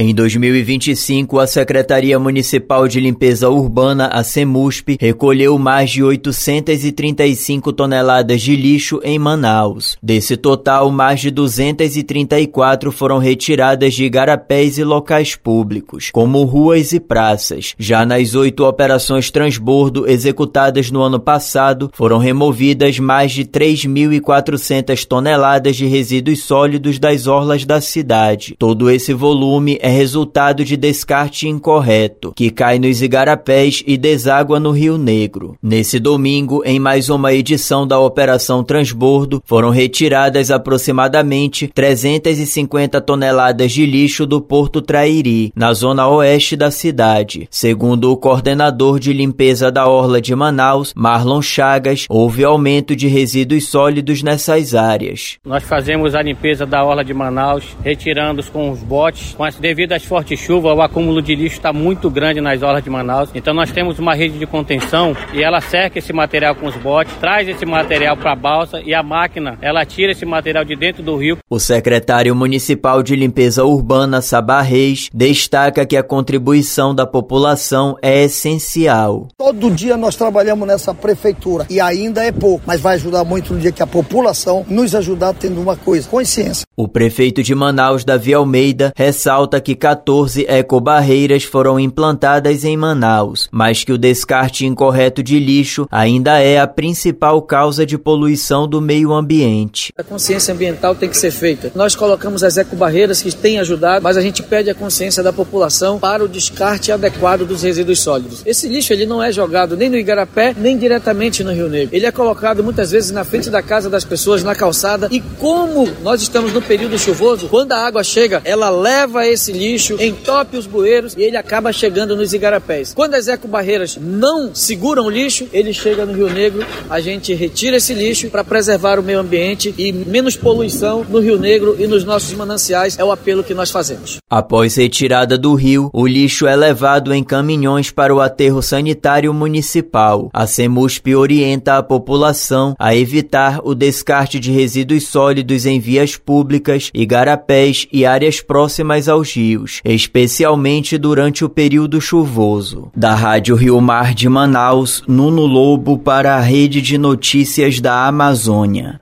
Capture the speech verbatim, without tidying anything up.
Em dois mil e vinte e cinco, a Secretaria Municipal de Limpeza Urbana, a Semusp, recolheu mais de oitocentas e trinta e cinco toneladas de lixo em Manaus. Desse total, mais de duzentas e trinta e quatro foram retiradas de igarapés e locais públicos, como ruas e praças. Já nas oito operações transbordo executadas no ano passado, foram removidas mais de três mil e quatrocentas toneladas de resíduos sólidos das orlas da cidade. Todo esse volume é resultado de descarte incorreto, que cai nos igarapés e deságua no Rio Negro. Nesse domingo, em mais uma edição da Operação Transbordo, foram retiradas aproximadamente trezentas e cinquenta toneladas de lixo do Porto Trairi, na zona oeste da cidade. Segundo o coordenador de limpeza da Orla de Manaus, Marlon Chagas, houve aumento de resíduos sólidos nessas áreas. Nós fazemos a limpeza da Orla de Manaus, retirando-os com os botes. Com as, devido às fortes chuvas, o acúmulo de lixo está muito grande nas orlas de Manaus. Então nós temos uma rede de contenção e ela cerca esse material com os botes, traz esse material para a balsa e a máquina, ela tira esse material de dentro do rio. O secretário municipal de limpeza urbana, Sabá Reis, destaca que a contribuição da população é essencial. Todo dia nós trabalhamos nessa prefeitura e ainda é pouco, mas vai ajudar muito no dia que a população nos ajudar tendo uma coisa, consciência. O prefeito de Manaus, Davi Almeida, ressalta que quatorze ecobarreiras foram implantadas em Manaus, mas que o descarte incorreto de lixo ainda é a principal causa de poluição do meio ambiente. A consciência ambiental tem que ser feita. Nós colocamos as ecobarreiras que têm ajudado, mas a gente pede a consciência da população para o descarte adequado dos resíduos sólidos. Esse lixo ele não é jogado nem no igarapé, nem diretamente no Rio Negro. Ele é colocado muitas vezes na frente da casa das pessoas, na calçada, e como nós estamos no período chuvoso, quando a água chega, ela leva esse lixo, entope os bueiros e ele acaba chegando nos igarapés. Quando as ecobarreiras não seguram o lixo, ele chega no Rio Negro, a gente retira esse lixo para preservar o meio ambiente e menos poluição no Rio Negro e nos nossos mananciais, é o apelo que nós fazemos. Após retirada do rio, o lixo é levado em caminhões para o aterro sanitário municipal. A Semusp orienta a população a evitar o descarte de resíduos sólidos em vias públicas, igarapés e áreas próximas aos rios, especialmente durante o período chuvoso. Da Rádio Rio Mar de Manaus, Nuno Lobo para a Rede de Notícias da Amazônia.